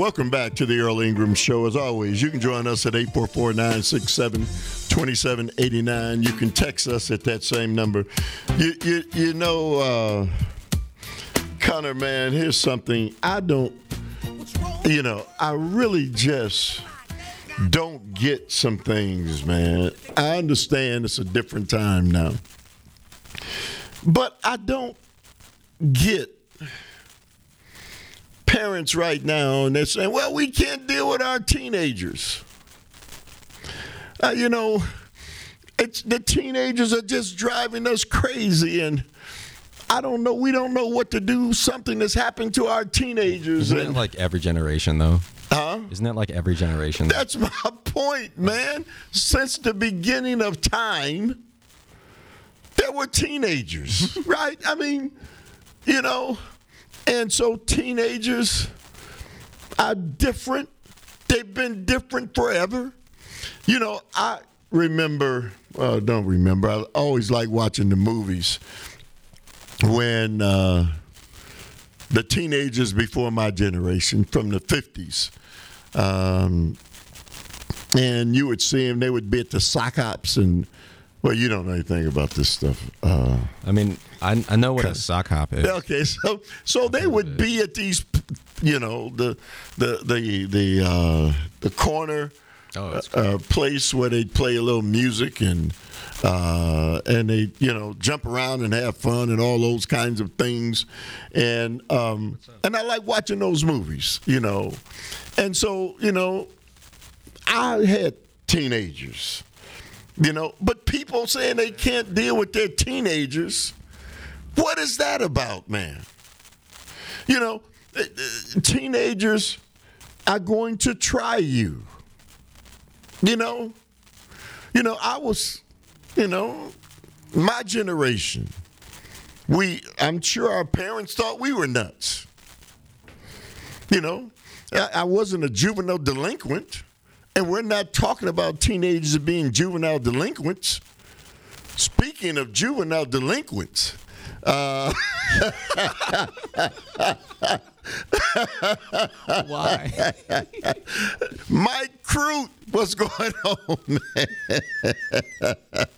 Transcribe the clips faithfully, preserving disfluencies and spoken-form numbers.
Welcome back to the Earl Ingram Show. As always, you can join us at eight four four, nine six seven, two seven eight nine. You can text us at that same number. You you, you know, uh, Connor, man, here's something I don't, you know, I really just don't get some things, man. I understand it's a different time now. But I don't get parents right now, and they're saying, well, we can't deal with our teenagers. Uh, you know, it's the teenagers are just driving us crazy, and I don't know. We don't know what to do. Something that's happened to our teenagers. Isn't and, that like every generation, though? Huh? Isn't that like every generation? That's my point, man. Since the beginning of time, there were teenagers, right? I mean, you know, and so teenagers are different. They've been different forever. You know, I remember, well, I don't remember. I always like watching the movies when uh, the teenagers before my generation from the fifties, um, and you would see them, they would be at the sock hops and, well, you don't know anything about this stuff. Uh, I mean, I, I know what a sock hop is. okay, so so they would be at these, you know, the the the the uh, the corner Oh, that's uh, place where they play a little music and uh, and they, you know, jump around and have fun and all those kinds of things, and um, and I like watching those movies, you know, and so you know, I had teenagers. You know, but people saying they can't deal with their teenagers, what is that about, man? You know, teenagers are going to try you. You know, you know, I was, you know, my generation, we, I'm sure our parents thought we were nuts. You know, I, I wasn't a juvenile delinquent. And we're not talking about teenagers being juvenile delinquents. Speaking of juvenile delinquents, uh, Why? Mike Crute, what's going on, man?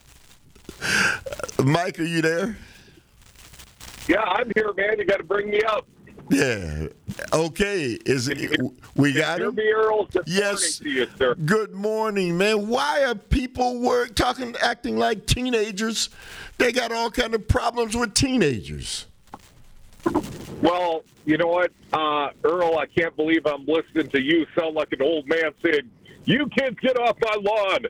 Mike, are you there? Yeah, I'm here, man. You got to bring me up. Yeah. Okay. Is it, we got Hear him? me, Earl? Good Yes. morning to you, sir. Good morning, man. Why are people work, talking, acting like teenagers? They got all kind of problems with teenagers. Well, you know what, uh, Earl, I can't believe I'm listening to you sound like an old man saying, you kids get off my lawn.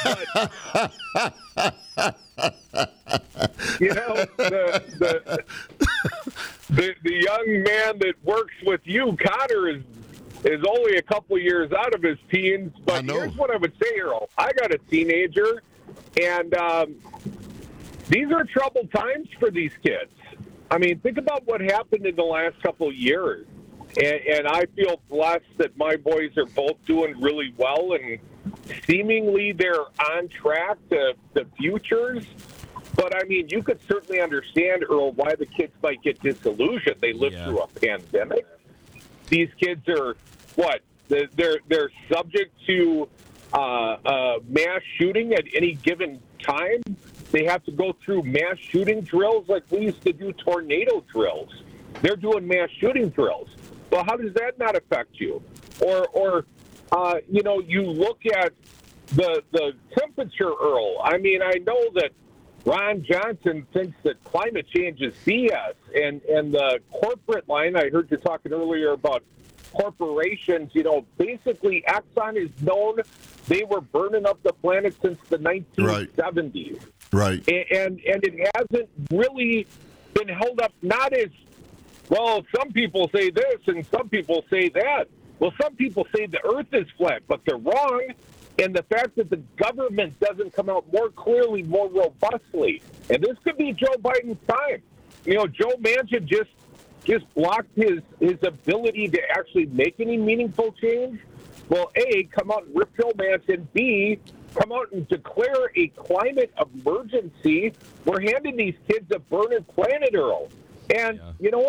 But, you know, the, the, the, the young man that works with you, Connor, is is only a couple years out of his teens. But here's what I would say, Earl. I got a teenager, and um, these are troubled times for these kids. I mean, think about what happened in the last couple of years. And, and I feel blessed that my boys are both doing really well, and seemingly they're on track to the futures. But, I mean, you could certainly understand, Earl, why the kids might get disillusioned. They lived Yeah. through a pandemic. These kids are, what, they're, they're subject to uh, uh, mass shooting at any given time. They have to go through mass shooting drills like we used to do tornado drills. They're doing mass shooting drills. Well, how does that not affect you? Or, or uh, you know, you look at the the temperature, Earl. I mean, I know that Ron Johnson thinks that climate change is B S. And, and the corporate line, I heard you talking earlier about corporations. You know, basically Exxon is known. They were burning up the planet since the nineteen seventies. Right. And, and, and it hasn't really been held up, not as, well, some people say this and some people say that. Well, some people say the earth is flat, but they're wrong. And the fact that the government doesn't come out more clearly, more robustly. And this could be Joe Biden's time. You know, Joe Manchin just just blocked his, his ability to actually make any meaningful change. Well, A, come out and rip Joe Manchin. B, come out and declare a climate emergency. We're handing these kids a burning planet, Earl. And Yeah. you know what?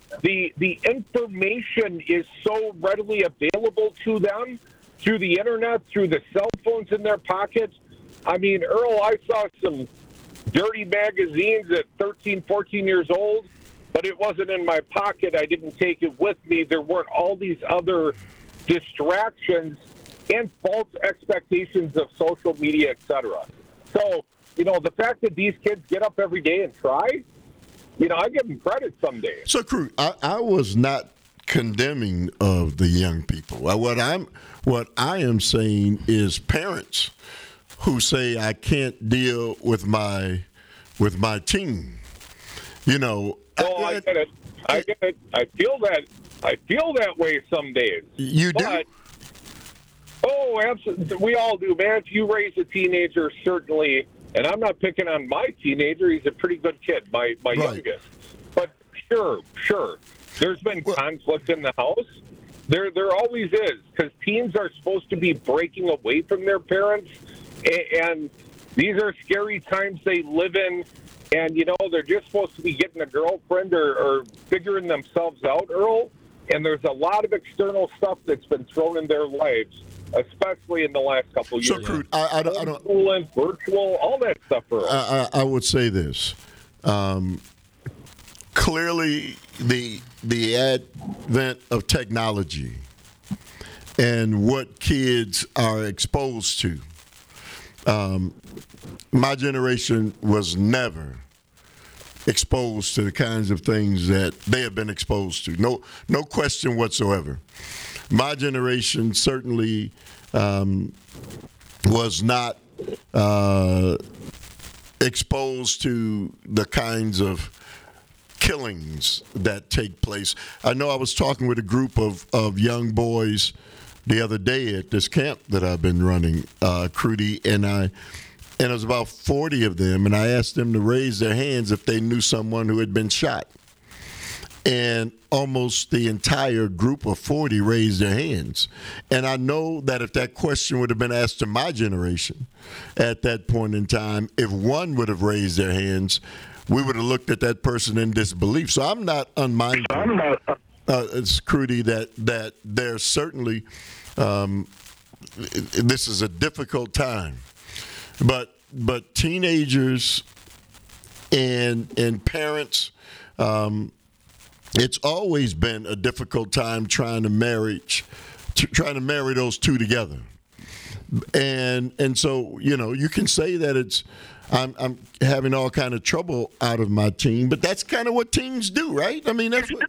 the the information is so readily available to them through the internet, through the cell phones in their pockets. I mean, Earl, I saw some dirty magazines at thirteen, fourteen years old, but it wasn't in my pocket. I didn't take it with me. There weren't all these other distractions and false expectations of social media, et cetera. So, you know, the fact that these kids get up every day and try, you know, I give them credit some days. So, Crew, I, I was not condemning of the young people. What I'm, what I am saying is parents who say I can't deal with my, with my team. You know. Oh, I, I get it. I get it. I feel that. I feel that way some days. You do. But, oh, absolutely. We all do, man. If you raise a teenager, certainly. And I'm not picking on my teenager. He's a pretty good kid, my, my right. youngest. But sure, sure. There's been well, conflict in the house. There there always is, because teens are supposed to be breaking away from their parents. And these are scary times they live in. And, you know, they're just supposed to be getting a girlfriend or, or figuring themselves out, Earl. And there's a lot of external stuff that's been thrown in their lives, especially in the last couple of years. So, Crude, I, I, I don't. Schooling, virtual, all that stuff. Earl. I, I, I would say this. Um, clearly, the the advent of technology and what kids are exposed to. Um, my generation was never exposed to the kinds of things that they have been exposed to. No, no question whatsoever. My generation certainly um, was not uh, exposed to the kinds of killings that take place. I know I was talking with a group of, of young boys the other day at this camp that I've been running, uh, Crudy, and I, and it was about forty of them, and I asked them to raise their hands if they knew someone who had been shot. And almost the entire group of forty raised their hands. And I know that if that question would have been asked to my generation at that point in time, if one would have raised their hands, we would have looked at that person in disbelief. So I'm not unmindful. I'm not. Uh, it's Crudy that that there's certainly um, this is a difficult time, but but teenagers and and parents, um, it's always been a difficult time trying to marriage, t- trying to marry those two together, and and so you know you can say that it's. I'm, I'm having all kind of trouble out of my team, but that's kind of what teens do, right? I mean, that's what.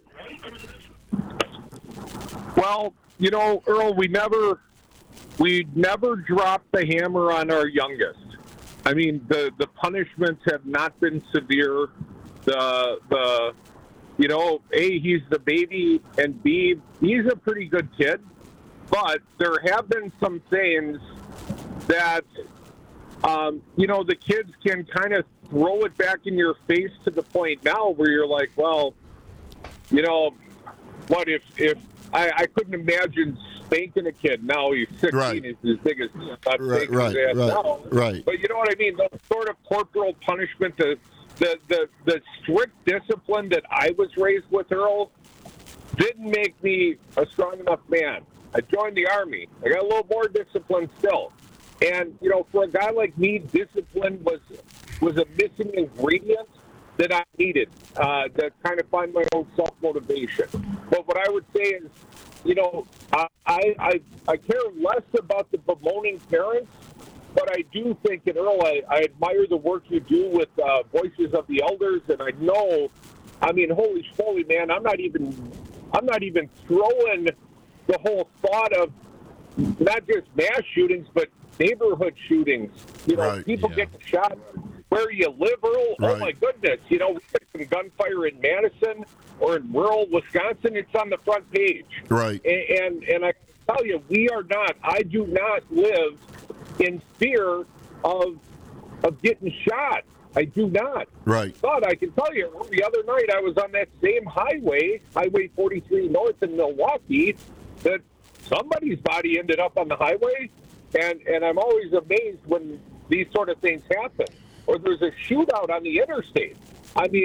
Well, you know, Earl, we never, we never dropped the hammer on our youngest. I mean, the, the punishments have not been severe. The the, you know, A, he's the baby, and B, he's a pretty good kid. But there have been some things that. Um, you know, the kids can kind of throw it back in your face to the point now where you're like, well, you know, what if if I, I couldn't imagine spanking a kid. Now he's sixteen, right. He's as big as me. I'm not right, spanking right, his ass right, now. right. But you know what I mean? The sort of corporal punishment, the, the, the, the strict discipline that I was raised with, Earl, didn't make me a strong enough man. I joined the Army. I got a little more discipline still. And, you know, for a guy like me, discipline was was a missing ingredient that I needed uh, to kind of find my own self-motivation. But what I would say is, you know, I, I, I care less about the bemoaning parents, but I do think, and Earl, I, I admire the work you do with uh, Voices of the Elders, and I know, I mean, holy schmoly, man, I'm not even, I'm not even throwing the whole thought of not just mass shootings, but neighborhood shootings. You know, right, people yeah. getting shot where you live, Earl. Right. Oh, my goodness. You know, we get some gunfire in Madison or in rural Wisconsin. It's on the front page. Right. And, and, and I can tell you, we are not, I do not live in fear of of getting shot. I do not. Right. But I can tell you, the other night I was on that same highway, Highway forty-three North in Milwaukee, that somebody's body ended up on the highway. And and I'm always amazed when these sort of things happen. Or there's a shootout on the interstate. I mean,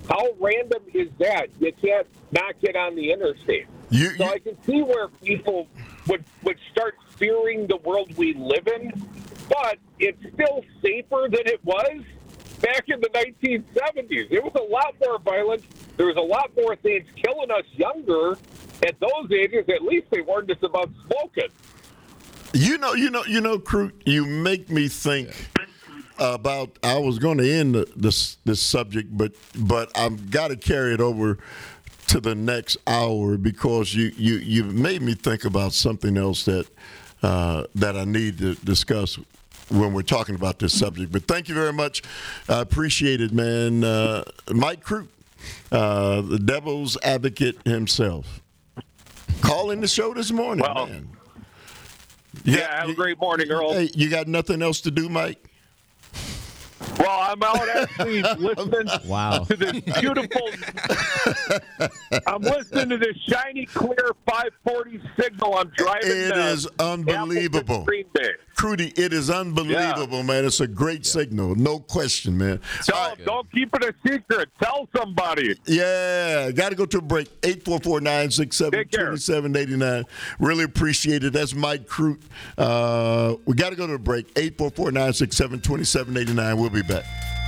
How random is that? You can't not get on the interstate. You, so you, I can see where people would, would start fearing the world we live in, but it's still safer than it was back in the nineteen seventies. It was a lot more violent. There was a lot more things killing us younger at those ages. At least they warned us about smoking. You know, you know, you know, Crute, you make me think about. I was going to end the, this this subject, but but I've got to carry it over to the next hour because you you you made me think about something else that uh, that I need to discuss when we're talking about this subject. But thank you very much. I appreciate it, man. Uh, Mike Crute, uh, the devil's advocate himself, calling the show this morning, well, man. Yeah, Yeah, have you, a great morning, Earl. Hey, you got nothing else to do, Mike? Well, I'm out actually listening Wow. to this beautiful. I'm listening to this shiny, clear five forty signal. I'm driving. It uh, is unbelievable. Appleton Green Bay. Crudy, it is unbelievable, yeah. man. It's a great yeah. signal. No question, man. So right. Don't keep it a secret. Tell somebody. Yeah. Got to go to a break. eight four four, nine six seven, two seven eight nine. Really appreciate it. That's Mike Crute. Uh, we got to go to a break. eight four four, nine six seven, two seven eight nine. We'll be back.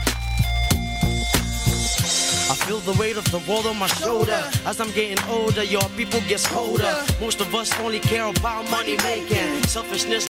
I feel the weight of the world on my shoulder. As I'm getting older, your people gets colder. Most of us only care about money making. Selfishness